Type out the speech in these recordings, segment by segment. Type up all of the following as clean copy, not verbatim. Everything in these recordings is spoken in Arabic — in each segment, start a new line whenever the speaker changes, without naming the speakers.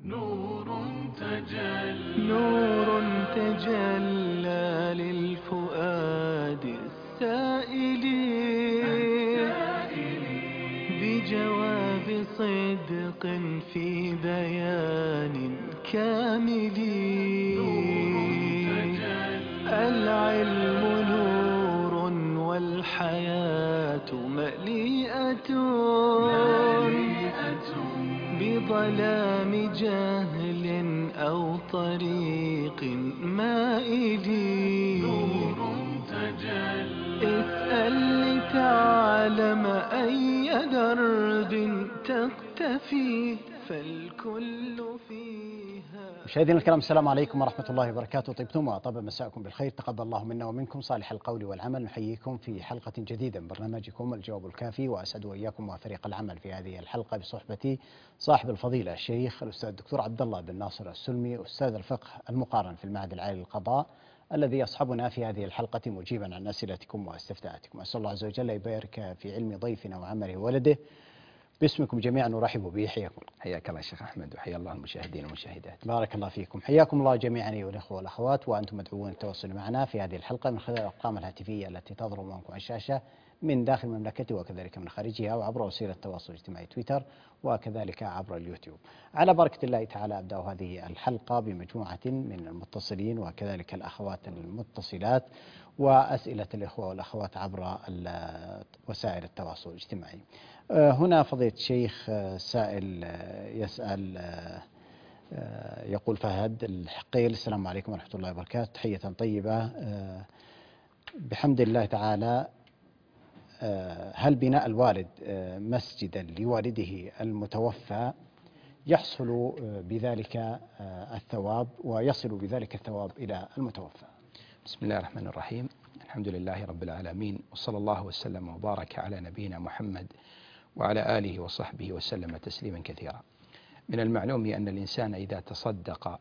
نور تجلى للفؤاد السائل بجواب صدق في بيان كامل. العلم نور والحياة مليئة بظلام جهل أو طريق مائل. اسأل لتعلم أي درب تقتفي فالكل فيها.
مشاهدينا الكرام، السلام عليكم ورحمة الله وبركاته. طيبتم وطاب مساءكم بالخير، تقبل الله منا ومنكم صالح القول والعمل. نحييكم في حلقة جديدة من برنامجكم الجواب الكافي، وأسعد وإياكم وفريق العمل في هذه الحلقة بصحبة صاحب الفضيلة الشيخ الأستاذ الدكتور عبد الله بن ناصر السلمي، أستاذ الفقه المقارن في المعهد العالي للقضاء، الذي يصحبنا في هذه الحلقة مجيبا عن أسئلتكم واستفتاءاتكم. أسأل الله عز وجل يبارك في علم ضيفنا وعمله وولده. باسمكم جميعا نرحب به. حياكم.
حياك الله شيخ أحمد، وحيا الله المشاهدين والمشاهدات.
بارك الله فيكم. حياكم الله جميعا أيها الأخوة والأخوات، وأنتم مدعوون التواصل معنا في هذه الحلقة من خلال الأرقام الهاتفية التي تظهر أمامكم على الشاشة من داخل المملكة وكذلك من خارجها، وعبر وسيلة التواصل الاجتماعي تويتر، وكذلك عبر اليوتيوب. على بركة الله تعالى أبدأ هذه الحلقة بمجموعة من المتصلين وكذلك الأخوات المتصلات وأسئلة الإخوة والأخوات عبر وسائل التواصل الاجتماعي. هنا فضيلة الشيخ سائل يسأل، يقول فهد الحقيل: السلام عليكم ورحمة الله وبركاته، تحية طيبة. بحمد الله تعالى، هل بناء الوالد مسجدا لوالده المتوفى يحصل بذلك الثواب ويصل بذلك الثواب إلى المتوفى؟
بسم الله الرحمن الرحيم، الحمد لله رب العالمين، وصلى الله وسلم وبارك على نبينا محمد وعلى آله وصحبه وسلم تسليما كثيرا. من المعلوم أن الإنسان إذا تصدق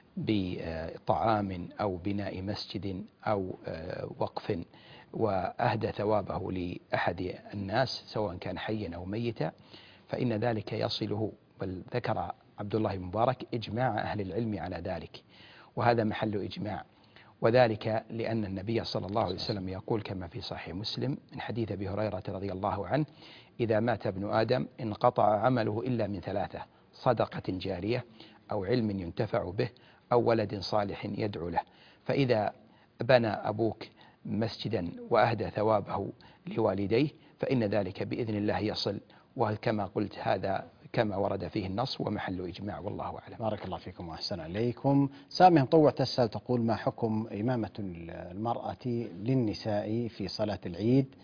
بطعام أو بناء مسجد أو وقف وأهدى ثوابه لأحد الناس سواء كان حيا أو ميتا فإن ذلك يصله. بل ذكر عبد الله بن مبارك إجماع أهل العلم على ذلك، وهذا محل إجماع، وذلك لأن النبي صلى الله عليه وسلم يقول كما في صحيح مسلم من حديث أبي هريرة رضي الله عنه: إذا مات ابن آدم انقطع عمله إلا من ثلاثة: صدقة جارية، أو علم ينتفع به، أو ولد صالح يدعو له. فإذا بنى أبوك مسجدا وأهدى ثوابه لوالديه فإن ذلك بإذن الله يصل، وكما قلت هذا كما ورد فيه النص ومحل إجماع، والله أعلم.
بارك الله فيكم وأحسن إليكم. سامي مطوع تسأل تقول: ما حكم إمامة المرأة للنساء في صلاة العيد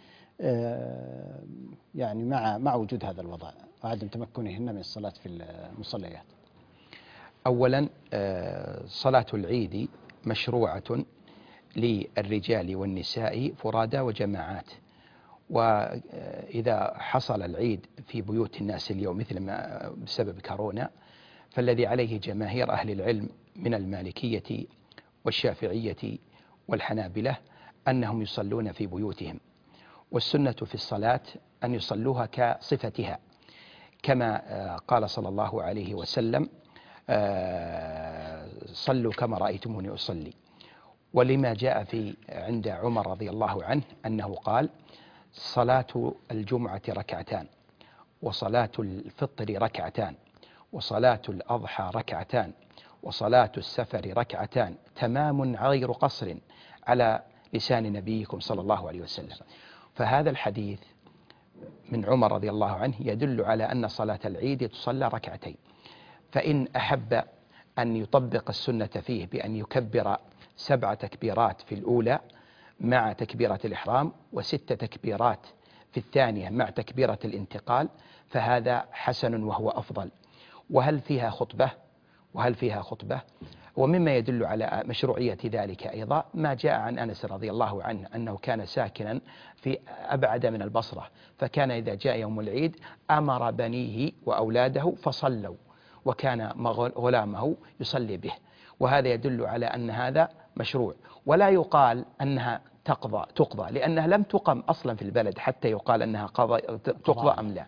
يعني مع وجود هذا الوضع وعدم تمكنهن من الصلاة في المصليات؟
أولا صلاة العيد مشروعة للرجال والنساء فرادى وجماعات، وإذا حصل العيد في بيوت الناس اليوم مثل ما بسبب كورونا فالذي عليه جماهير أهل العلم من المالكية والشافعية والحنابلة أنهم يصلون في بيوتهم، والسنة في الصلاة أن يصلوها كصفتها كما قال صلى الله عليه وسلم: صلوا كما رأيتموني أصلي. ولما جاء في عند عمر رضي الله عنه أنه قال: صلاة الجمعة ركعتان، وصلاة الفطر ركعتان، وصلاة الأضحى ركعتان، وصلاة السفر ركعتان، تمام غير قصر، على لسان نبيكم صلى الله عليه وسلم. فهذا الحديث من عمر رضي الله عنه يدل على أن صلاة العيد تصلى ركعتين. فإن أحب أن يطبق السنة فيه بأن يكبر 7 تكبيرات في الأولى مع تكبيرة الإحرام، و6 تكبيرات في الثانية مع تكبيرة الانتقال، فهذا حسن وهو أفضل. وهل فيها خطبة؟ ومما يدل على مشروعية ذلك أيضا ما جاء عن أنس رضي الله عنه أنه كان ساكنا في أبعد من البصرة، فكان إذا جاء يوم العيد أمر بنيه وأولاده فصلوا، وكان غلامه يصلي به. وهذا يدل على أن هذا مشروع، ولا يقال أنها تقضى، لأنها لم تقم أصلا في البلد حتى يقال أنها تقضى أم لا.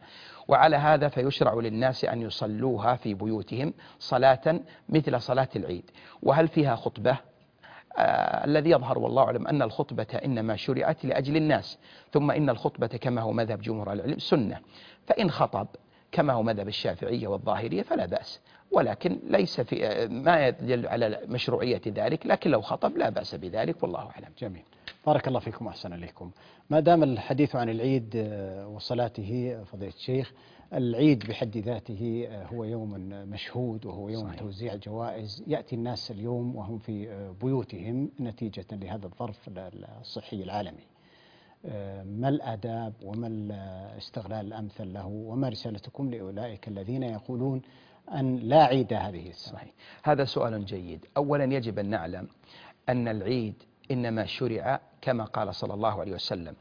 وعلى هذا فيشرع للناس أن يصلوها في بيوتهم صلاة مثل صلاة العيد. وهل فيها خطبة؟ الذي يظهر والله أعلم أن الخطبة إنما شرعت لأجل الناس، ثم إن الخطبة كما هو مذهب جمهور العلم سنة، فإن خطب كما هو مذهب الشافعية والظاهرية فلا بأس، ولكن ليس في ما يدل على مشروعية ذلك، لكن لو خطب لا بأس بذلك والله أعلم.
جميل، بارك الله فيكم وأحسن إليكم. ما دام الحديث عن العيد وصلاته فضيلة الشيخ، العيد بحد ذاته هو يوم مشهود، وهو يوم
صحيح.
توزيع جوائز. يأتي الناس اليوم وهم في بيوتهم نتيجة لهذا الظرف الصحي العالمي. ما الآداب وما الاستغلال الأمثل له، وما رسالتكم لأولئك الذين يقولون أن لا عيد هذه السنة؟
صحيح. هذا سؤال جيد. أولا يجب أن نعلم أن العيد إنما شرع كما قال صلى الله عليه وسلم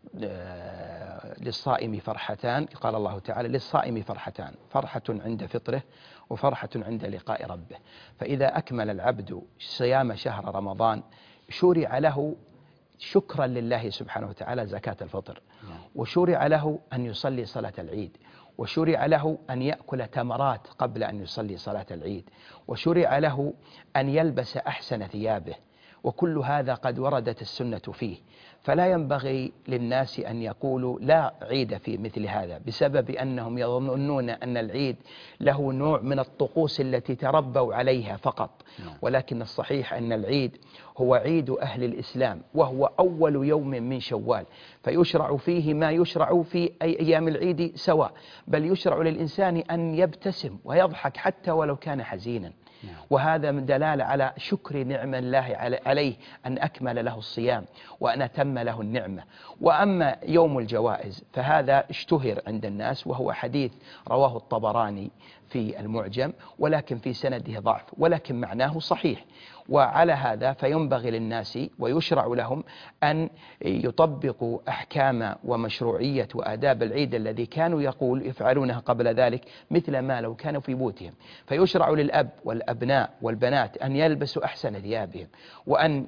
للصائم فرحتان، قال الله تعالى للصائم فرحتان، فرحة عند فطره وفرحة عند لقاء ربه. فإذا أكمل العبد صيام شهر رمضان شرع له شكرا لله سبحانه وتعالى زكاة الفطر، وشرع له أن يصلي صلاة العيد، وشرع له أن يأكل تمرات قبل أن يصلي صلاة العيد، وشرع له أن يلبس أحسن ثيابه، وكل هذا قد وردت السنة فيه. فلا ينبغي للناس أن يقولوا لا عيد في مثل هذا، بسبب أنهم يظنون أن العيد له نوع من الطقوس التي تربوا عليها فقط، ولكن الصحيح أن العيد هو عيد أهل الإسلام، وهو أول يوم من شوال، فيشرع فيه ما يشرع في أيام العيد سواء، بل يشرع للإنسان أن يبتسم ويضحك حتى ولو كان حزينا، وهذا من دلالة على شكر نعم الله عليه أن أكمل له الصيام وأن أتم له النعمة. وأما يوم الجوائز فهذا اشتهر عند الناس، وهو حديث رواه الطبراني في المعجم، ولكن في سنده ضعف، ولكن معناه صحيح. وعلى هذا فينبغي للناس ويشرع لهم أن يطبقوا أحكام ومشروعية وآداب العيد الذي كانوا يفعلونها قبل ذلك، مثل ما لو كانوا في بيوتهم. فيشرع للأب والأبناء والبنات أن يلبسوا أحسن ثيابهم، وأن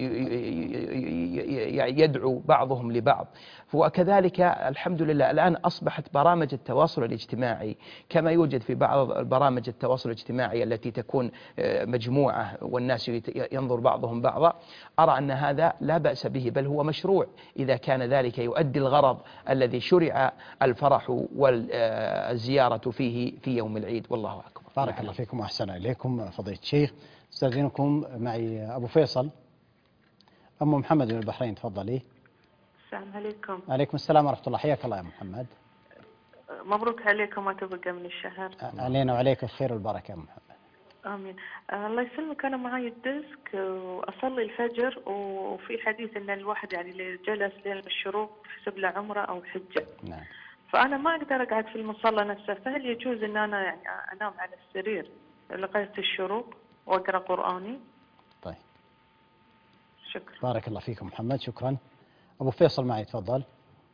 يدعو بعضهم لبعض. وكذلك الحمد لله الآن أصبحت برامج التواصل الاجتماعي كما يوجد في بعض برامج التواصل الاجتماعي التي تكون مجموعة والناس ينظر بعضهم بعضا. أرى أن هذا لا بأس به، بل هو مشروع إذا كان ذلك يؤدي الغرض الذي شرع الفرح والزيارة فيه في يوم العيد، والله أكبر.
بارك الله فيكم وأحسن إليكم فضيلة الشيخ. استاذنكم معي أبو فيصل. أم محمد من البحرين، تفضلي.
السلام عليكم.
عليكم السلام ورحمة الله، حياك الله يا محمد.
مبروك عليكم ما تبقى من الشهر.
علينا وعليك الخير والبركة يا محمد.
آمين. الله يسلمك. أنا معي الديسك وأصلي الفجر، وفي حديث أن الواحد يعني اللي جلس لين الشروق تحسب له عمرة أو حجة.
نعم.
فأنا ما أقدر أقعد في المصلى نفسه، فهل يجوز أن أنا يعني أنام على السرير لغاية الشروق وأقرأ قرآني؟
طيب.
شكرا.
بارك الله فيكم محمد، شكرا. أبو فيصل معي، تفضل.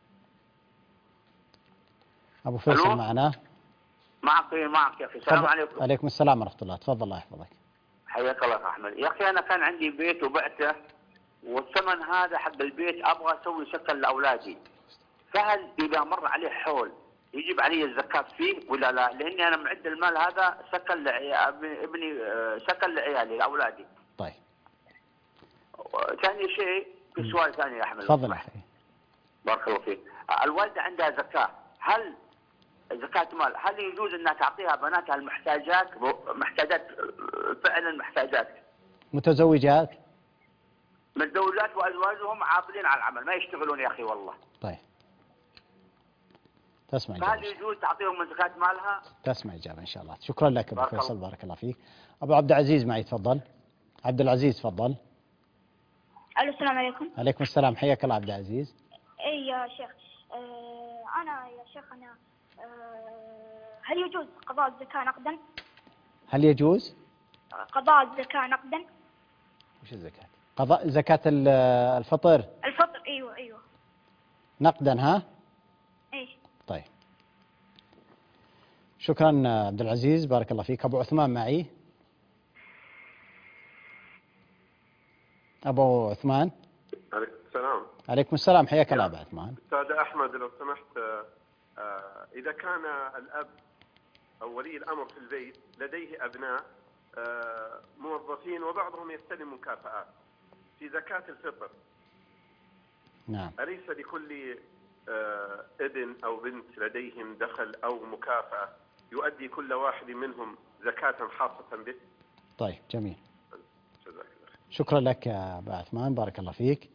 أبو فيصل
ألو؟
معنا.
معك يا أخي. السلام عليكم.
عليكم السلام ورحمة الله، تفضل الله يحفظك.
حياك الله يا أحمد. يا أخي أنا كان عندي بيت وبعته، والثمن هذا حق البيت أبغى أسوي سكن لأولادي، فهل إذا مر عليه حول يجب علي الزكاة فيه ولا لا؟ لأني أنا معد المال هذا سكن ابني، سكن لعيالي لأولادي.
طيب.
ثاني شيء في سؤال ثاني يا أحمد.
تفضل أخي.
بارك الله فيك. الوالدة عندها زكاة، هل زكاة مال هل يجوز أنها تعطيها بناتها المحتاجات فعلا محتاجات؟
متزوجات؟
متزوجات وأزواجهم عاطلين على العمل ما يشتغلون يا أخي والله.
طيب. تسمع
فهل
إجابة.
يجوز تعطيهم من زكاة مالها؟
تسمع إجابة إن شاء الله. شكرا لك أبو فيصل، بارك الله فيك. أبو عبد العزيز معي، تفضل. عبد العزيز تفضل.
الو السلام عليكم.
عليكم السلام، حياك الله عبد العزيز.
اي يا شيخ، انا يا شيخ انا هل يجوز قضاء الزكاة نقدا؟
هل يجوز
قضاء الزكاة نقدا؟
وش الزكاة؟ قضاء زكاة الفطر.
الفطر. ايوه
نقدا، ها؟
اي.
طيب. شكرا عبد العزيز، بارك الله فيك. أبو عثمان معي. أبو عثمان.
عليكم السلام.
عليكم السلام، حياك الله أبو عثمان.
أستاذ أحمد لو سمحت، إذا كان الأب أو ولي الأمر في البيت لديه أبناء موظفين وبعضهم يستلم مكافآت في زكاة الفطر،
نعم.
أليس لكل ابن أو بنت لديهم دخل أو مكافأة يؤدي كل واحد منهم زكاة خاصة به؟
طيب جميل، شكرا لك يا أبا عثمان، بارك الله فيك.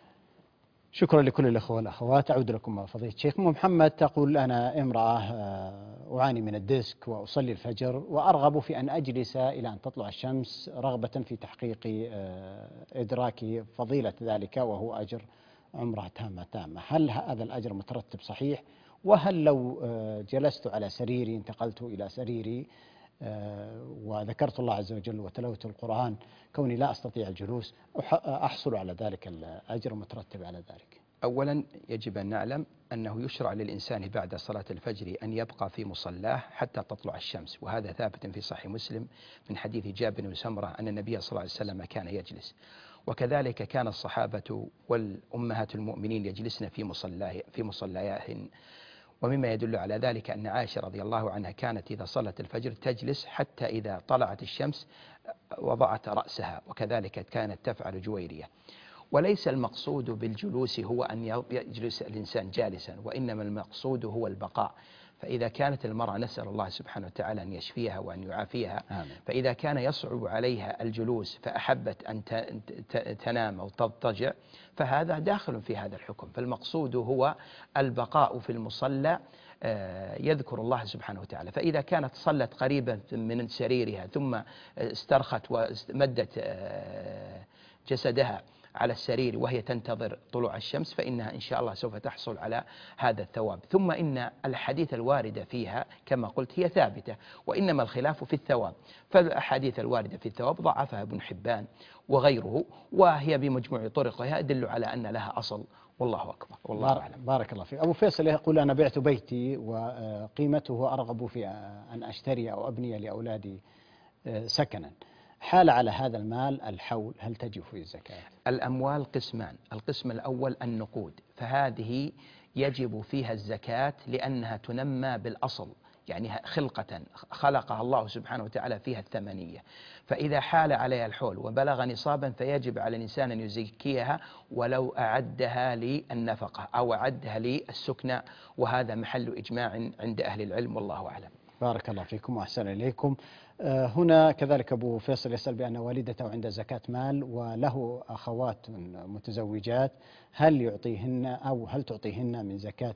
شكرا لكل الأخوة والأخوات. أعود لكم فضيلة الشيخ. محمد تقول: أنا امرأة أعاني من الديسك وأصلي الفجر وأرغب في أن أجلس إلى أن تطلع الشمس رغبة في تحقيق إدراك فضيلة ذلك وهو أجر عمرة تامة. هل هذا الأجر مترتب صحيح؟ وهل لو جلست على سريري، انتقلت إلى سريري وذكرت الله عز وجل وتلوت القرآن، كوني لا أستطيع الجلوس، أحصل على ذلك الأجر مترتب على ذلك؟
أولا يجب أن نعلم أنه يشرع للإنسان بعد صلاة الفجر أن يبقى في مصلاه حتى تطلع الشمس، وهذا ثابت في صحيح مسلم من حديث جابر بن سمرة أن النبي صلى الله عليه وسلم كان يجلس، وكذلك كان الصحابة والأمهات المؤمنين يجلسن في مصلياهن. ومما يدل على ذلك أن عائشة رضي الله عنها كانت إذا صلت الفجر تجلس حتى إذا طلعت الشمس وضعت رأسها، وكذلك كانت تفعل جويرية. وليس المقصود بالجلوس هو أن يجلس الإنسان جالسا، وإنما المقصود هو البقاء. فإذا كانت المرأة، نسأل الله سبحانه وتعالى أن يشفيها وأن يعافيها، فإذا كان يصعب عليها الجلوس فأحبت أن تنام أو تضطجع، فهذا داخل في هذا الحكم. فالمقصود هو البقاء في المصلى يذكر الله سبحانه وتعالى. فإذا كانت صلت قريبا من سريرها ثم استرخت ومدت جسدها على السرير وهي تنتظر طلوع الشمس، فإنها إن شاء الله سوف تحصل على هذا الثواب. ثم إن الحديث الواردة فيها كما قلت هي ثابتة، وإنما الخلاف في الثواب. فالأحاديث الواردة في الثواب ضعفها ابن حبان وغيره، وهي بمجموع طرقها يدل على أن لها أصل، والله أكبر، والله أعلم.
بارك الله فيك. أبو فيصل يقول: أنا بعت بيتي وقيمته أرغب في أن أشتري أو أبني لأولادي سكنا، حال على هذا المال الحول، هل تجب فيه الزكاة؟
الأموال قسمان: القسم الأول النقود، فهذه يجب فيها الزكاة لأنها تنمى بالأصل، يعني خلقة خلقها الله سبحانه وتعالى فيها الثمنية. فإذا حال عليها الحول وبلغ نصابا فيجب على الإنسان أن يزكيها ولو أعدها للنفقة أو أعدها للسكنى، وهذا محل إجماع عند أهل العلم، والله أعلم.
بارك الله فيكم وأحسن إليكم. هنا كذلك أبو فيصل يسأل بأن والدته عند زكاة مال وله أخوات متزوجات، هل يعطيهن أو هل تعطيهن من زكاة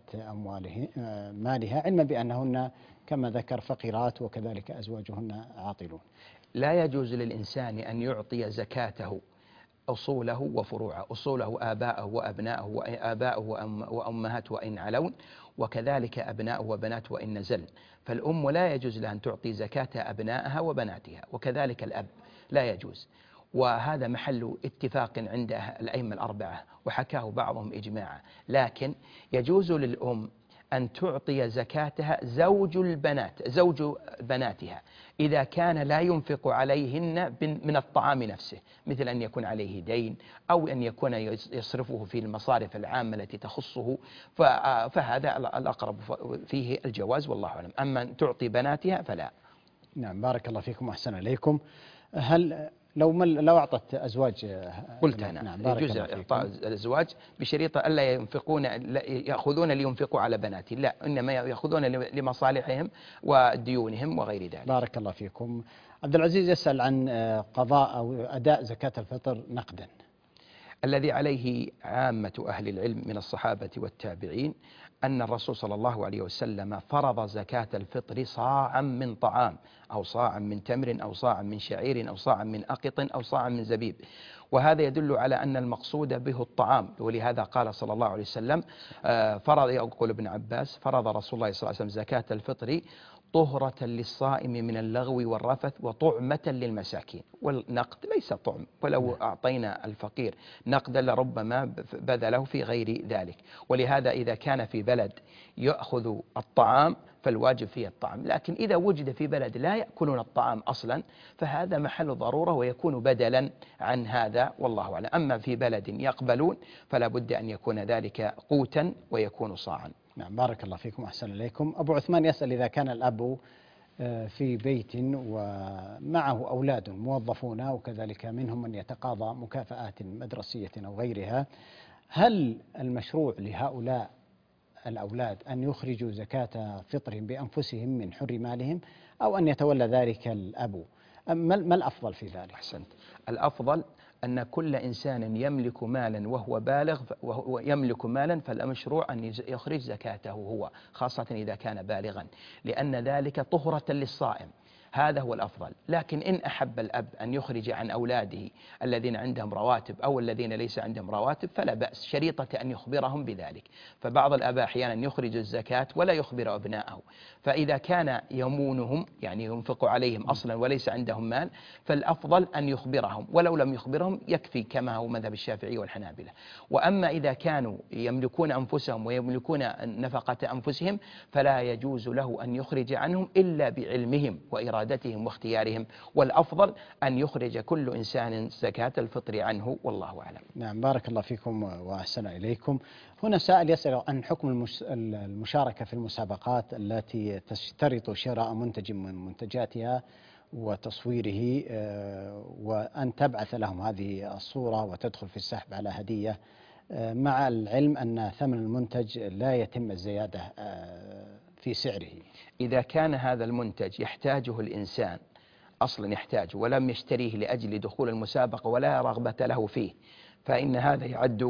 مالها، علما بأنهن كما ذكر فقيرات وكذلك أزواجهن عاطلون؟
لا يجوز للإنسان أن يعطي زكاته أصوله وفروعه، أصوله آباءه وأبناءه وآباءه وأمهاته وإن علون، وكذلك أبناءه وبناته وإن نزل. فالأم لا يجوز لها أن تعطي زكاة أبنائها وبناتها، وكذلك الأب لا يجوز. وهذا محل اتفاق عند الأئمة الأربعة، وحكاه بعضهم إجماعا. لكن يجوز للأم أن تعطي زكاتها زوج بناتها إذا كان لا ينفق عليهن من الطعام نفسه، مثل أن يكون عليه دين أو أن يكون يصرفه في المصارف العامة التي تخصه، فهذا الأقرب فيه الجواز، والله أعلم. أما أن تعطي بناتها فلا.
نعم، بارك الله فيكم وأحسن إليكم. هل لو أعطت أزواج،
قلت أنا يجوز إعطاء الأزواج بشريطة ألا يأخذون لينفقوا على بناتي، لا، إنما يأخذون لمصالحهم وديونهم وغير ذلك.
بارك الله فيكم. عبد العزيز يسأل عن قضاء أو أداء زكاة الفطر نقدا.
الذي عليه عامة أهل العلم من الصحابة والتابعين أن الرسول صلى الله عليه وسلم فرض زكاة الفطر صاعا من طعام أو صاعا من تمر أو صاعا من شعير أو صاعا من أقط أو صاعا من زبيب، وهذا يدل على أن المقصود به الطعام. ولهذا قال صلى الله عليه وسلم يقول ابن عباس: فرض رسول الله صلى الله عليه وسلم زكاة الفطر طهرة للصائم من اللغو والرفث وطعمة للمساكين. والنقد ليس طعم، ولو أعطينا الفقير نقدا لربما بذله في غير ذلك. ولهذا إذا كان في بلد يأخذ الطعام فالواجب فيه الطعام، لكن إذا وجد في بلد لا يأكلون الطعام أصلا فهذا محل ضرورة ويكون بدلا عن هذا، والله أعلم. أما في بلد يقبلون فلا بد أن يكون ذلك قوتا ويكون صاعا.
نعم بارك الله فيكم أحسن إليكم. أبو عثمان يسأل إذا كان الأب في بيت ومعه أولاد موظفون وكذلك منهم من يتقاضى مكافآت مدرسية أو غيرها، هل المشروع لهؤلاء الأولاد أن يخرجوا زكاة فطرهم بأنفسهم من حر مالهم أو أن يتولى ذلك الأب؟ ما الأفضل في ذلك؟
أحسنت. الأفضل أن كل إنسان يملك مالا وهو بالغ ويملك مالا فالمشروع أن يخرج زكاته هو، خاصة إذا كان بالغا، لأن ذلك طهرة للصائم، هذا هو الأفضل. لكن إن أحب الأب أن يخرج عن أولاده الذين عندهم رواتب أو الذين ليس عندهم رواتب فلا بأس، شريطة أن يخبرهم بذلك. فبعض الآباء أحيانا يخرج الزكاة ولا يخبر أبنائه، فإذا كان يمونهم يعني ينفق عليهم أصلا وليس عندهم مال فالأفضل أن يخبرهم، ولو لم يخبرهم يكفي كما هو مذهب الشافعي والحنابلة. وأما إذا كانوا يملكون أنفسهم ويملكون نفقة أنفسهم فلا يجوز له أن يخرج عنهم إلا بعلمهم وإرادتهم واختيارهم، والأفضل أن يخرج كل إنسان زكاة الفطر عنه، والله أعلم.
نعم بارك الله فيكم وأحسن إليكم. هنا سائل يسأل عن حكم المشاركة في المسابقات التي تشترط شراء منتج من منتجاتها وتصويره وأن تبعث لهم هذه الصورة وتدخل في السحب على هدية، مع العلم أن ثمن المنتج لا يتم الزيادة في سعره.
إذا كان هذا المنتج يحتاجه الإنسان أصلا يحتاجه ولم يشتريه لأجل دخول المسابقة ولا رغبة له فيه فإن هذا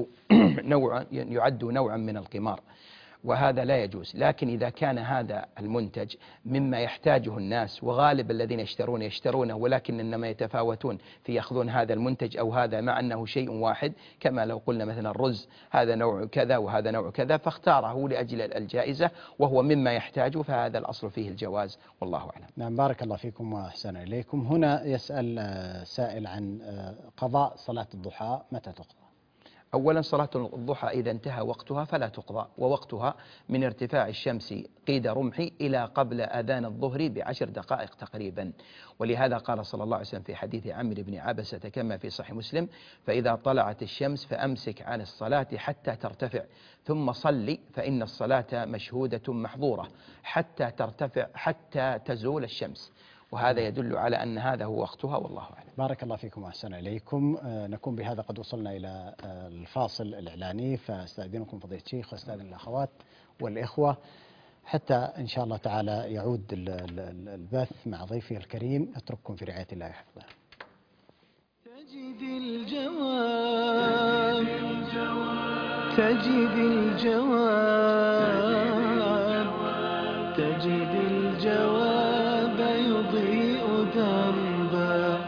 يعد نوعا من القمار، وهذا لا يجوز. لكن إذا كان هذا المنتج مما يحتاجه الناس وغالب الذين يشترونه ولكن إنما يتفاوتون في يأخذون هذا المنتج أو هذا مع أنه شيء واحد، كما لو قلنا مثلا الرز هذا نوع كذا وهذا نوع كذا فاختاره لأجل الجائزة وهو مما يحتاجه، فهذا الأصل فيه الجواز، والله أعلم.
نعم بارك الله فيكم وأحسن إليكم. هنا يسأل سائل عن قضاء صلاة الضحى، متى تقضى؟
أولا صلاة الضحى إذا انتهى وقتها فلا تقضى، ووقتها من ارتفاع الشمس قيد رمحي إلى قبل أذان الظهر ب10 دقائق تقريبا، ولهذا قال صلى الله عليه وسلم في حديث عمرو بن عبسة كما في صحيح مسلم: فإذا طلعت الشمس فأمسك عن الصلاة حتى ترتفع ثم صلي فإن الصلاة مشهودة محظورة حتى ترتفع حتى تزول الشمس، وهذا يدل على أن هذا هو وقتها، والله أعلم.
بارك الله فيكم وأحسن إليكم. نكون بهذا قد وصلنا إلى الفاصل الإعلاني، فاستأذنكم فضيلة الشيخ واستأذن الأخوات والإخوة حتى إن شاء الله تعالى يعود البث مع ضيفي الكريم. أترككم في رعاية الله حفظه.
تجد الجواب تجد الجواب تجد الجواب يضيء دربا.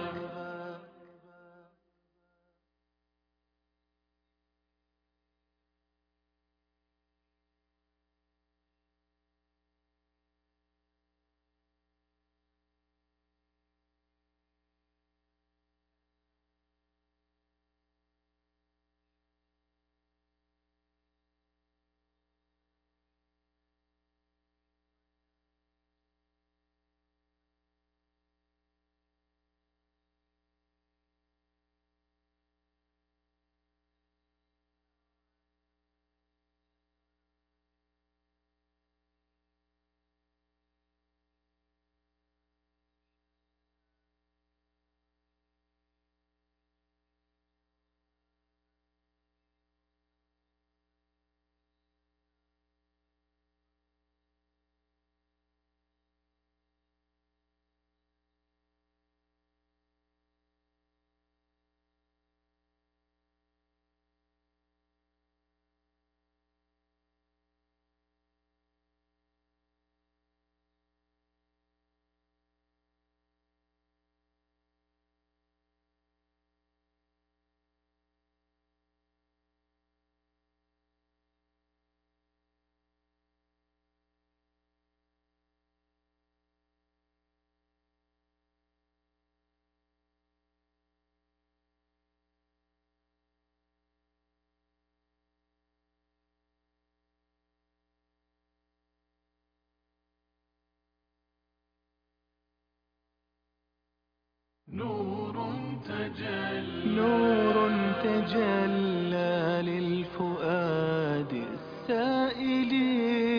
نور تجلى للفؤاد السائل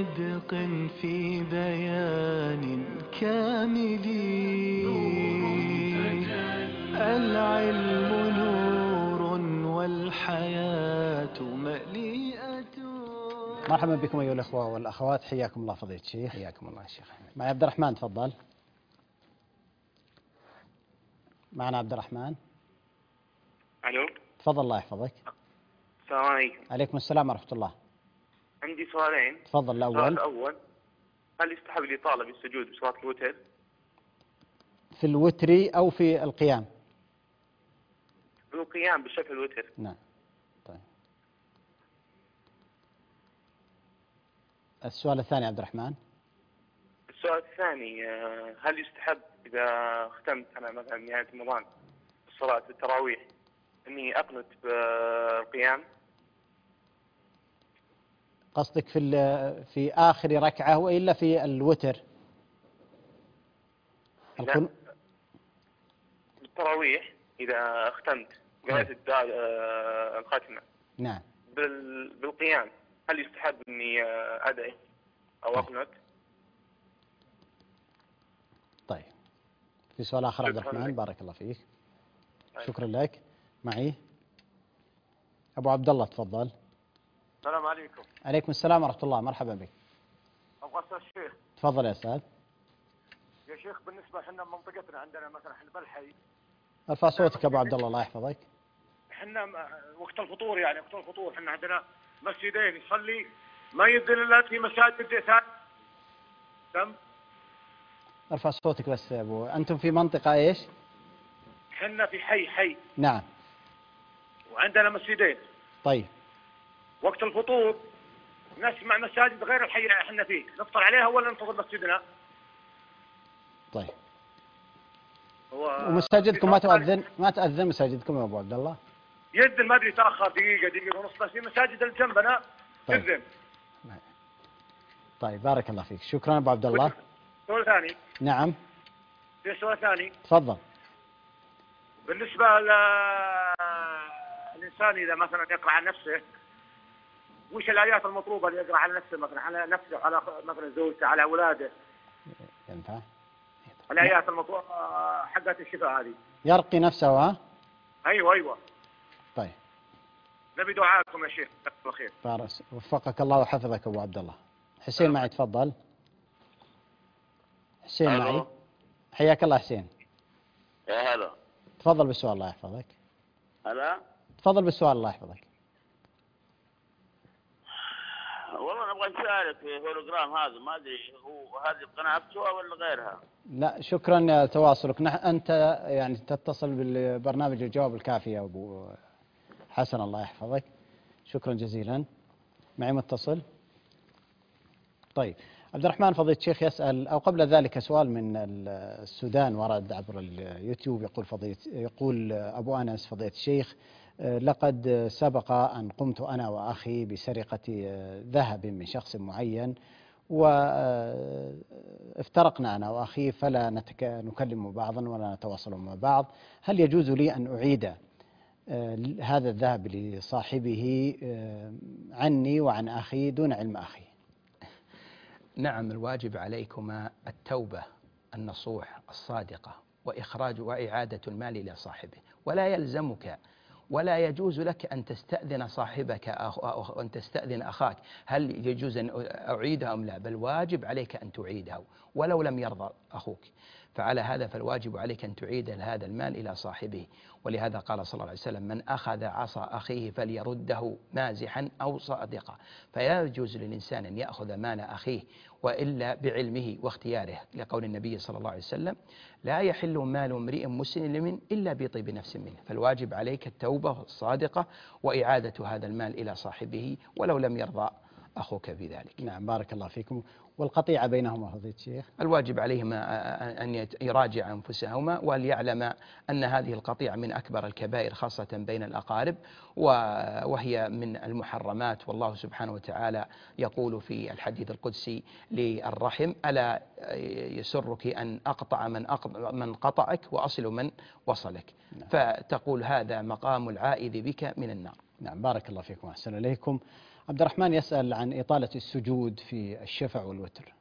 صدق في بيان كامل. العلم نور والحياة مليئة.
مرحبا بكم أيها الأخوة والأخوات، حياكم الله فضيلة الشيخ.
حياكم الله شيخ أحمد.
معي عبد الرحمن، تفضل. معنا عبد الرحمن.
الو،
تفضل الله يحفظك.
السلام عليكم.
عليكم السلام ورحمة الله.
عندي سؤالين.
تفضل.
السؤال
الأول،
الأول، هل يستحب الإطالة بالسجود بصلاة الوتر؟
في الوتر أو في القيام؟
بالقيام بشكل الوتر.
نعم. طيب، السؤال الثاني عبد الرحمن.
السؤال الثاني، هل يستحب إذا ختمت أنا مثلا نهاية رمضان صلاة التراويح إني أقنت بالقيام؟
قصدك في آخر ركعة وإلا في الوتر؟
لا، بالتراويح إذا ختمت قراءة الختمة.
نعم.
بالقيام هل يستحب إني أدعي أو أقنت؟
طيب، في سؤال آخر عبد الرحمن، بارك الله فيك. شكرا لك. معي أبو عبد الله، تفضل.
السلام عليكم.
عليكم السلام ورحمة الله، مرحبا بك.
أبغى أسأل الشيخ.
تفضل يا أستاذ.
يا شيخ، بالنسبة احنا منطقتنا عندنا مثلا احنا بالحي.
ارفع صوتك أبو عبد الله، الله يحفظك.
احنا وقت الفطور، يعني وقت الفطور احنا عندنا مسجدين يصلي ما يذن الا في مساجد ثانية. تم.
ارفع صوتك بس يا أبو. أنتم في منطقة إيش؟
احنا في حي.
نعم.
وعندنا مسجدين.
طيب.
وقت الفطور نسمع مساجد غير الحي اللي احنا فيه، نفطر عليها ولا ننتظر مسجدنا؟
طيب. ومساجدكم ما تؤذن مساجدكم يا أبو عبد الله؟
يذن، ما ادري تاخر دقيقة ونص، بس في مساجد اللي جنبنا يذن.
طيب، بارك الله فيك. شكرا أبو عبد الله.
سؤال ثاني.
نعم.
في سؤال ثاني.
تفضل.
بالنسبة للإنسان إذا مثلا يقرأ عن نفسه، وش الآيات المطلوبة اللي يقرأ على نفسه، مثلا على نفسه، على مثلا زوجته، على أولاده؟
ينفع؟
الآيات المطلوبة حقت الشفاء هذه.
يرقي نفسه، ها؟
أيوة.
طيب،
نبي دعاءكم يا شيخ. الله خير.
فارس، وفقك الله وحفظك أبو عبد الله. حسين معي، تفضل. حسين معي. حياك الله حسين.
يا هلا.
تفضل بالسؤال، الله يحفظك.
هلا.
تفضل بالسؤال، الله يحفظك.
والله نبغى نشارك في هولوجرام هذا، ما ادري هو هذه القناه بتوها ولا غيرها؟
لا، شكرا تواصلك. أنت يعني تتصل بالبرنامج الجواب الكافي يا أبو حسن، الله يحفظك. شكرا جزيلا. معي متصل. طيب، عبد الرحمن فضيلة الشيخ يسأل، أو قبل ذلك سؤال من السودان ورد عبر اليوتيوب. يقول أبو أنس فضيلة الشيخ: لقد سبق أن قمت أنا وأخي بسرقة ذهب من شخص معين، وافترقنا أنا وأخي فلا نكلم بعضا ولا نتواصل مع بعض. هل يجوز لي أن أعيد هذا الذهب لصاحبه عني وعن أخي دون علم أخي؟
نعم، الواجب عليكما التوبة النصوح الصادقة وإخراج وإعادة المال إلى صاحبه، ولا يلزمك ولا يجوز لك أن تستأذن صاحبك أو أن تستأذن أخاك هل يجوز أن أعيدها أم لا، بل واجب عليك أن تعيدها ولو لم يرضى أخوك. فعلى هذا فالواجب عليك أن تعيد هذا المال إلى صاحبه، ولهذا قال صلى الله عليه وسلم: من أخذ عصا أخيه فليرده مازحا أو صادقا. فلا يجوز للإنسان أن يأخذ مال أخيه وإلا بعلمه واختياره، لقول النبي صلى الله عليه وسلم: لا يحل مال امرئ مسلم إلا بطيب نفس منه. فالواجب عليك التوبة الصادقة وإعادة هذا المال إلى صاحبه ولو لم يرضى أخوك بذلك.
نعم، بارك الله فيكم. والقطيعة بينهما فضيلة الشيخ؟
الواجب عليهما أن يراجع أنفسهما وليعلم أن هذه القطيعة من أكبر الكبائر خاصة بين الأقارب، وهي من المحرمات. والله سبحانه وتعالى يقول في الحديث القدسي للرحم: ألا يسرك أن أقطع من قطعك وأصل من وصلك. فتقول هذا مقام العائذ بك من النار.
نعم، بارك الله فيكم وأحسن إليكم. عبد الرحمن يسأل عن إطالة السجود في الشفع والوتر.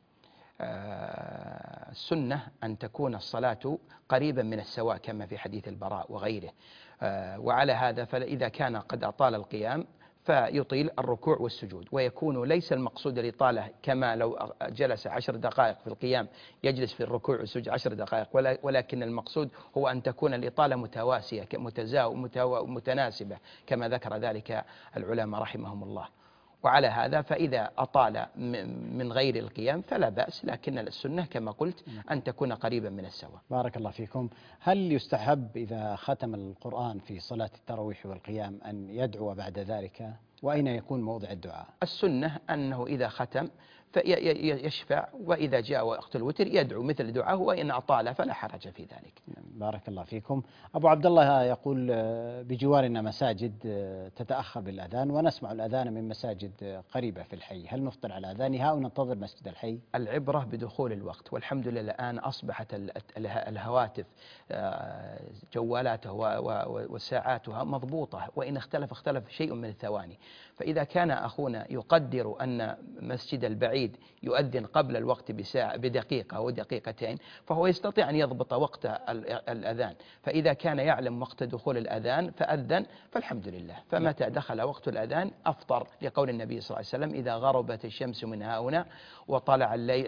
السنة أن تكون الصلاة قريبا من السواء كما في حديث البراء وغيره، وعلى هذا فإذا كان قد أطال القيام فيطيل الركوع والسجود، ويكون ليس المقصود الإطالة كما لو جلس 10 دقائق في القيام يجلس في الركوع والسجود 10 دقائق، ولكن المقصود هو أن تكون الإطالة متواسية متناسبة كما ذكر ذلك العلماء رحمهم الله. وعلى هذا فإذا أطال من غير القيام فلا بأس، لكن السنة كما قلت أن تكون قريبا من السواء.
بارك الله فيكم. هل يستحب إذا ختم القرآن في صلاة التراويح والقيام أن يدعو بعد ذلك؟ وأين يكون موضع الدعاء؟
السنة أنه إذا ختم فيشفع، وإذا جاء وقت الوتر يدعو مثل دعاه، وإن أطال فلا حرج في ذلك.
بارك الله فيكم. أبو عبد الله يقول بجوارنا مساجد تتأخر بالأذان، ونسمع الأذان من مساجد قريبة في الحي، هل نفطر على أذانها أو ننتظر مسجد الحي؟
العبرة بدخول الوقت، والحمد لله الآن أصبحت الهواتف جوالاتها وساعاتها مضبوطة، وإن اختلف شيء من الثواني. فإذا كان أخونا يقدر أن مسجد البعيد يؤذن قبل الوقت بساعة بدقيقة أو دقيقتين، فهو يستطيع أن يضبط وقت الأذان. فإذا كان يعلم وقت دخول الأذان فأذن فالحمد لله، فمتى دخل وقت الأذان أفطر، لقول النبي صلى الله عليه وسلم: إذا غربت الشمس من هنا وطلع الليل،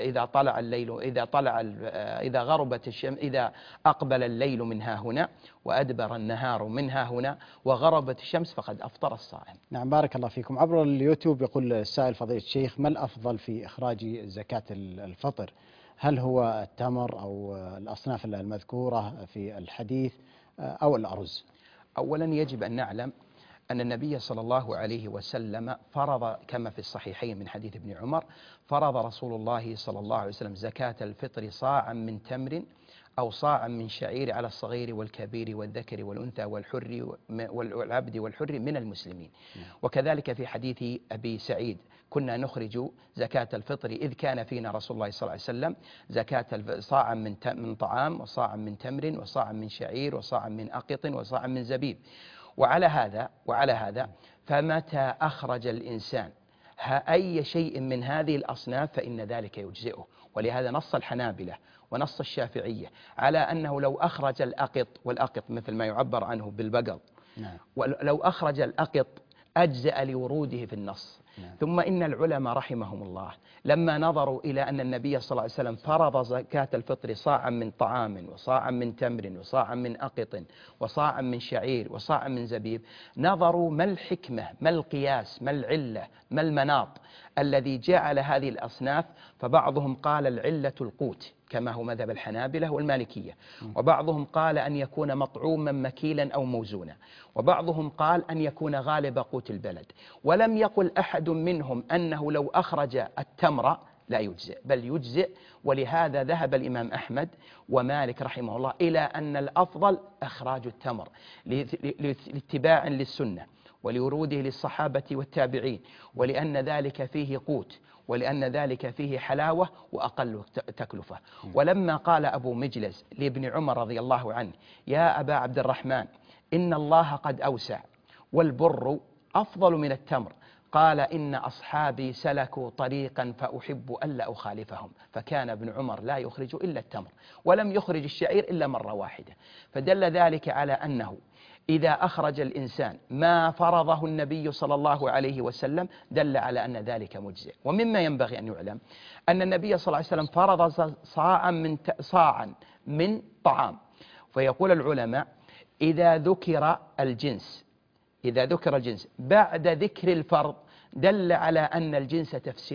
إذا غربت الشمس، إذا أقبل الليل من ها هنا وأدبر النهار من ها هنا وغربت الشمس فقد أفطر الصائم.
نعم بارك الله فيكم. عبر اليوتيوب يقول السائل: فضيلة الشيخ، ما الأفضل في إخراج زكاة الفطر؟ هل هو التمر أو الأصناف المذكورة في الحديث أو الأرز؟
أولا يجب أن نعلم أن النبي صلى الله عليه وسلم فرض كما في الصحيحين من حديث ابن عمر: فرض رسول الله صلى الله عليه وسلم زكاة الفطر صاعا من تمر أو صاعا من شعير على الصغير والكبير والذكر والأنثى والحر والعبد والحر من المسلمين. وكذلك في حديث أبي سعيد: كنا نخرج زكاة الفطر إذ كان فينا رسول الله صلى الله عليه وسلم زكاة صاعا من طعام وصاعا من تمر وصاعا من شعير وصاعا من أقط وصاعا من زبيب. وعلى هذا فمتى أخرج الإنسان أي شيء من هذه الأصناف فإن ذلك يجزئه. ولهذا نص الحنابلة ونص الشافعية على أنه لو أخرج الأقط، والأقط مثل ما يعبر عنه بالبقل، ولو أخرج الأقط أجزأ لوروده في النص. ثم إن العلماء رحمهم الله لما نظروا إلى أن النبي صلى الله عليه وسلم فرض زكاة الفطر صاعا من طعام وصاعا من تمر وصاعا من أقط وصاعا من شعير وصاعا من زبيب، نظروا ما الحكمة، ما القياس، ما العلة، ما المناط الذي جعل هذه الأصناف. فبعضهم قال العلة القوت كما هو مذهب الحنابلة والمالكية، وبعضهم قال أن يكون مطعوما مكيلا أو موزونا، وبعضهم قال أن يكون غالب قوت البلد. ولم يقل أحد منهم أنه لو أخرج التمر لا يجزئ، بل يجزئ. ولهذا ذهب الإمام أحمد ومالك رحمه الله إلى أن الأفضل إخراج التمر لاتباع للسنة ولوروده للصحابة والتابعين، ولأن ذلك فيه قوت، ولأن ذلك فيه حلاوة وأقل تكلفة. ولما قال أبو مجلس لابن عمر رضي الله عنه: يا أبا عبد الرحمن، إن الله قد أوسع والبر أفضل من التمر، قال: إن أصحابي سلكوا طريقا فأحب ألا أخالفهم. فكان ابن عمر لا يخرج إلا التمر، ولم يخرج الشعير إلا مرة واحدة. فدل ذلك على أنه إذا أخرج الإنسان ما فرضه النبي صلى الله عليه وسلم دل على أن ذلك مجزئ. ومما ينبغي أن يعلم أن النبي صلى الله عليه وسلم فرض صاعا من طعام. فيقول العلماء: إذا ذكر الجنس بعد ذكر الفرض دل على أن الجنس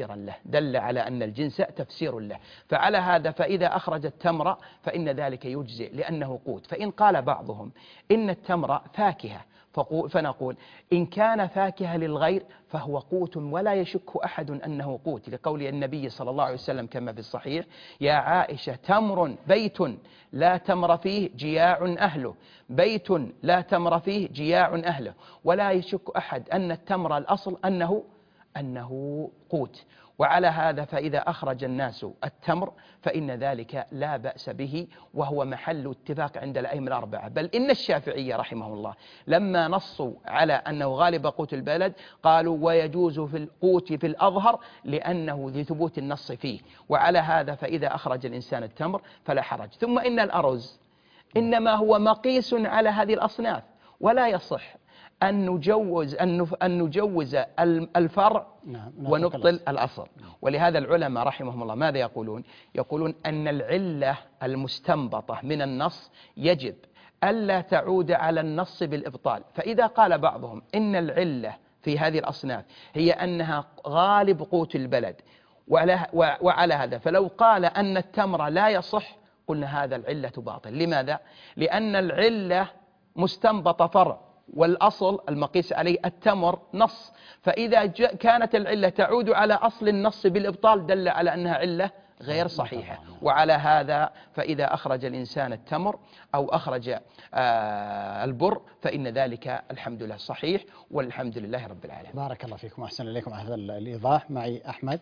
تفسير له، فعلى هذا فإذا أخرج التمر فإن ذلك يجزئ لأنه قوت. فإن قال بعضهم إن التمر فاكهة، فنقول إن كان فاكهة للغير فهو قوت ولا يشك أحد أنه قوت، لقول النبي صلى الله عليه وسلم كما في الصحيح: يا عائشة، تمر بيت لا تمر فيه جياع أهله، بيت لا تمر فيه جياع أهله. ولا يشك أحد أن التمر الأصل أنه قوت. وعلى هذا فإذا أخرج الناس التمر فإن ذلك لا بأس به، وهو محل اتفاق عند الأئمة الأربعة. بل إن الشافعية رحمه الله لما نصوا على أنه غالب قوت البلد قالوا ويجوز في القوت في الأظهر لأنه لثبوت النص فيه. وعلى هذا فإذا أخرج الإنسان التمر فلا حرج. ثم إن الأرز إنما هو مقيس على هذه الأصناف، ولا يصح أن نجوز الفرع ونبطل الأصل. ولهذا العلماء رحمهم الله ماذا يقولون؟ يقولون أن العلة المستنبطة من النص يجب ألا تعود على النص بالإبطال. فإذا قال بعضهم إن العلة في هذه الأصناف هي أنها غالب قوت البلد، وعلى هذا فلو قال أن التمر لا يصح قلنا هذا العلة باطل. لماذا؟ لأن العلة مستنبطة فرع، والأصل المقيس عليه التمر نص، فإذا كانت العلة تعود على أصل النص بالإبطال دل على أنها علة غير صحيحة. وعلى هذا فإذا أخرج الإنسان التمر أو أخرج البر فإن ذلك الحمد لله صحيح، والحمد لله رب العالمين.
بارك الله فيكم وأحسن إليكم على هذا الإيضاح. معي أحمد.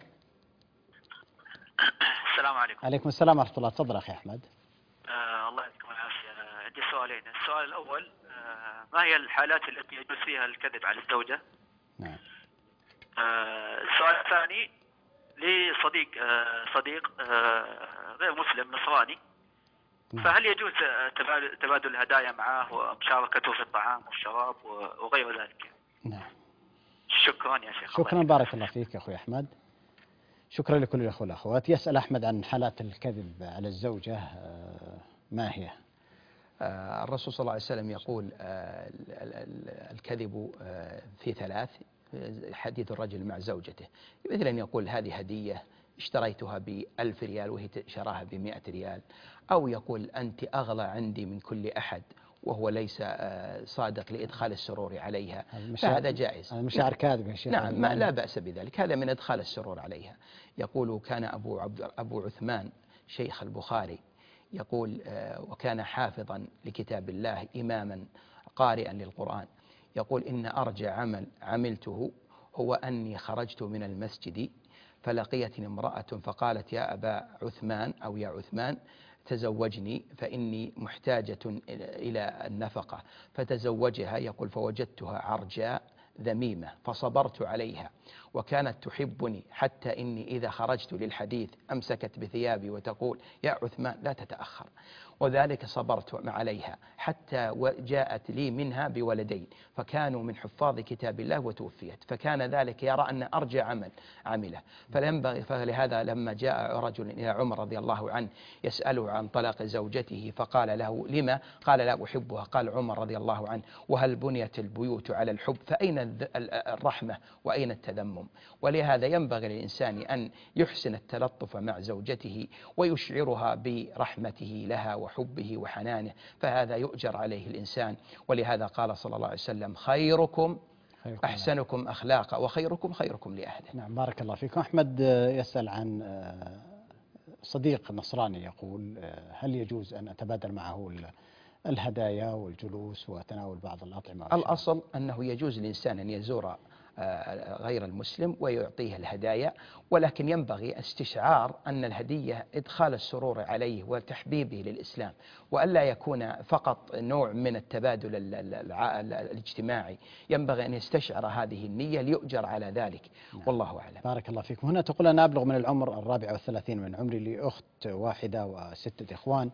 السلام عليكم.
عليكم السلام ورحمة الله. تفضل أخي أحمد.
الله يعطيكم العافية. عندي سؤالين. السؤال الأول، ما هي الحالات التي يجوز فيها الكذب على الزوجة؟
نعم.
السؤال الثاني، لي صديق غير مسلم نصراني، فهل يجوز تبادل الهدايا معه ومشاركته في الطعام والشراب وغير ذلك؟
نعم.
شكرا يا شيخ.
شكرا، بارك الله فيك يا أخوي أحمد. شكرا لكل الأخوة والأخوات. يسأل أحمد عن حالات الكذب على الزوجة، ما هي؟
الرسول صلى الله عليه وسلم يقول الكذب في ثلاث. حديث الرجل مع زوجته مثل أن يقول هذه هدية اشتريتها ب1000 ريال وهي شراها ب100 ريال، أو يقول أنت أغلى عندي من كل أحد وهو ليس صادق لإدخال السرور عليها، فهذا جائز.
المشاعر كاذبة يا شيخ.
نعم، ما لا بأس بذلك، هذا من إدخال السرور عليها. يقول كان أبو عثمان شيخ البخاري يقول وكان حافظا لكتاب الله إماما قارئا للقرآن، يقول إن أرجى عمل عملته هو أني خرجت من المسجد فلقيتني امرأة فقالت يا أبا عثمان أو يا عثمان تزوجني فإني محتاجة إلى النفقة، فتزوجها. يقول فوجدتها عرجاء ذميمة فصبرت عليها، وكانت تحبني حتى إني إذا خرجت للحديث أمسكت بثيابي وتقول يا عثمان لا تتأخر، وذلك صبرت عليها حتى جاءت لي منها بولدين فكانوا من حفاظ كتاب الله وتوفيت، فكان ذلك يرى أن أرجى عمل عمله. فلهذا لما جاء رجل إلى عمر رضي الله عنه يسأله عن طلاق زوجته فقال له لما؟ قال لا أحبها. قال عمر رضي الله عنه وهل بنيت البيوت على الحب فأين الرحمة وأين التذمم؟ ولهذا ينبغي للإنسان أن يحسن التلطف مع زوجته ويشعرها برحمته لها وحبه وحنانه، فهذا يؤجر عليه الإنسان. ولهذا قال صلى الله عليه وسلم خيركم أحسنكم أخلاقا وخيركم خيركم لأهله.
نعم، بارك الله فيكم. أحمد يسأل عن صديق نصراني يقول هل يجوز أن أتبادل معه الهدايا والجلوس وتناول بعض الأطعمة؟
الأصل أنه يجوز للإنسان أن يزور غير المسلم ويعطيه الهدايا، ولكن ينبغي استشعار أن الهدية إدخال السرور عليه وتحبيبه للإسلام، وألا يكون فقط نوع من التبادل الاجتماعي. ينبغي أن يستشعر هذه النية ليؤجر على ذلك. والله أعلم.
بارك الله فيكم. هنا تقول أنا أبلغ من العمر 34 من عمري، لي أخت واحدة و6 إخوان،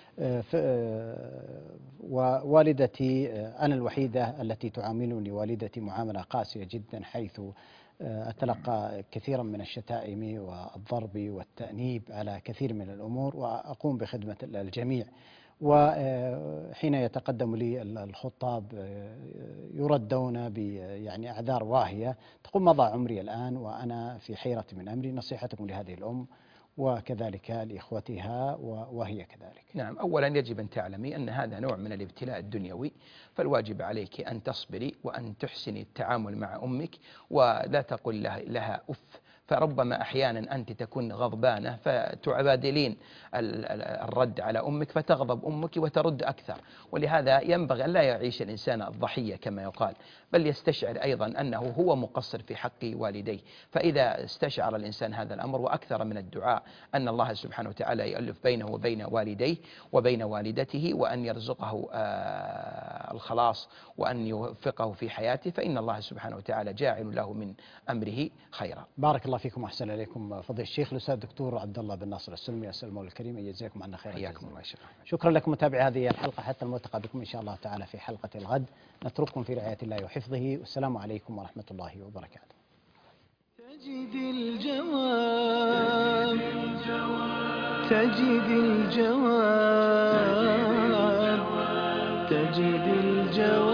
ووالدتي أنا الوحيدة التي تعاملني والدتي معاملة قاسية جدا، حيث أتلقى كثيرا من الشتائم والضرب والتأنيب على كثير من الأمور، وأقوم بخدمة الجميع. وحين يتقدم لي الخطاب يردون يعني أعذار واهية. تقول مضى عمري الآن وأنا في حيرة من أمري، نصيحتكم لهذه الأم وكذلك لإخوتها وهي كذلك.
نعم، أولا يجب أن تعلمي أن هذا نوع من الابتلاء الدنيوي، فالواجب عليك أن تصبري وأن تحسني التعامل مع أمك، ولا تقل لها أف فربما أحيانا أنت تكون غضبانة فتبادلين الرد على أمك فتغضب أمك وترد أكثر. ولهذا ينبغي أن لا يعيش الإنسان الضحية كما يقال، بل يستشعر أيضا أنه هو مقصر في حق والديه. فإذا استشعر الإنسان هذا الأمر وأكثر من الدعاء أن الله سبحانه وتعالى يؤلف بينه وبين والديه وبين والدته، وأن يرزقه الخلاص وأن يوفقه في حياته، فإن الله سبحانه وتعالى جاعل له من أمره خيرا.
بارك الله فيكم وأحسن إليكم فضيلة الشيخ الأستاذ الدكتور عبد الله بن ناصر السلمي. أسأل المولى الكريم أن يجزاكم عنا خيرا.
حياكم الله.
شكرا لكم متابعي هذه الحلقة، حتى الملتقى بكم إن شاء الله تعالى في حلقة الغد. نترككم في رعاية الله وحفظه، والسلام عليكم ورحمة الله وبركاته.
تجد الجواب تجد الجواب تجد الجواب